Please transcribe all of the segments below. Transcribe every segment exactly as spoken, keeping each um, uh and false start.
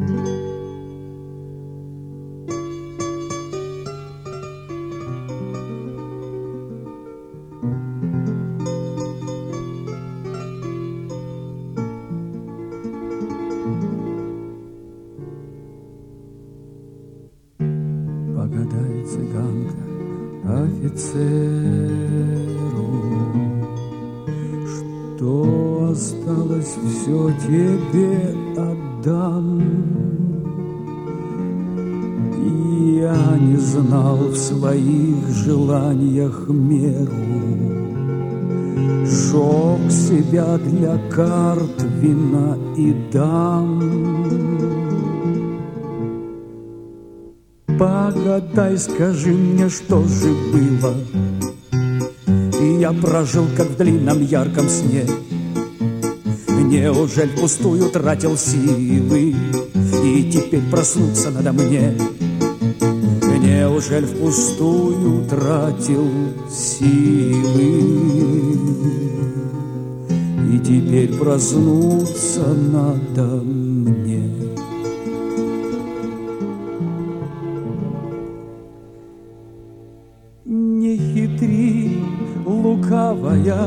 Погадай, цыганка, офицеру, что осталось, все тебе отдам. Я не знал в своих желаниях меру, сжег себя для карт, вина и дам. Погадай, скажи мне, что же было, и я прожил, как в длинном ярком сне. Неужели впустую тратил силы, и теперь проснуться надо мне? Неужели впустую тратил силы, и теперь проснуться надо мне? Не хитри, лукавая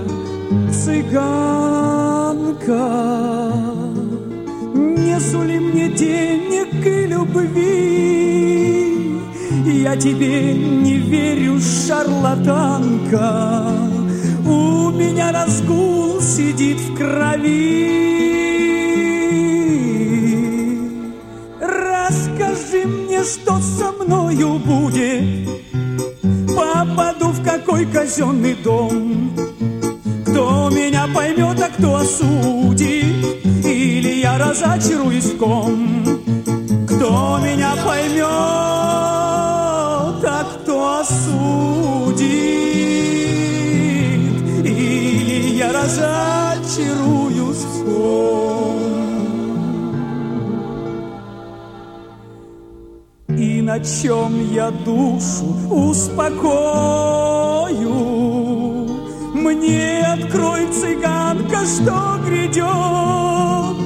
цыганка, не сули мне денег и любви. Я тебе не верю, шарлатанка, у меня разгул сидит в крови. Расскажи мне, что со мною будет, попаду в какой казенный дом. Кто меня поймет, а кто осудит, или я разочаруюсь в ком? Кто меня поймет, а кто осудит, или я разочаруюсь в ком? И на чем я душу успокою? Мне открой, цыганка, что грядет.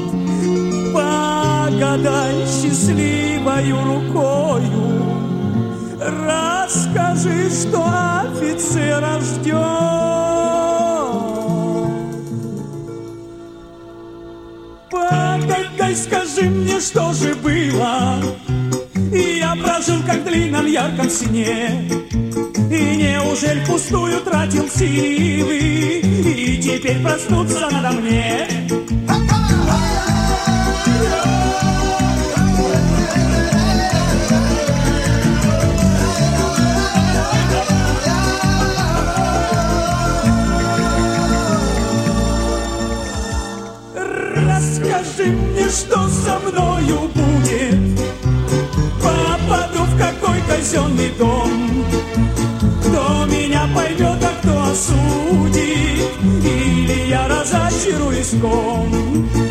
Погадай счастливою рукою, расскажи, что офицера ждет. Погадай, скажи мне, что же было, и я прожил, как в длинном ярком сне. И неужели впустую тратил силы, и теперь проснуться надо мне? Расскажи мне, что со мною будет, попаду в какой казенный дом. Кто меня поймет, а кто осудит, или я разочаруюсь в ком?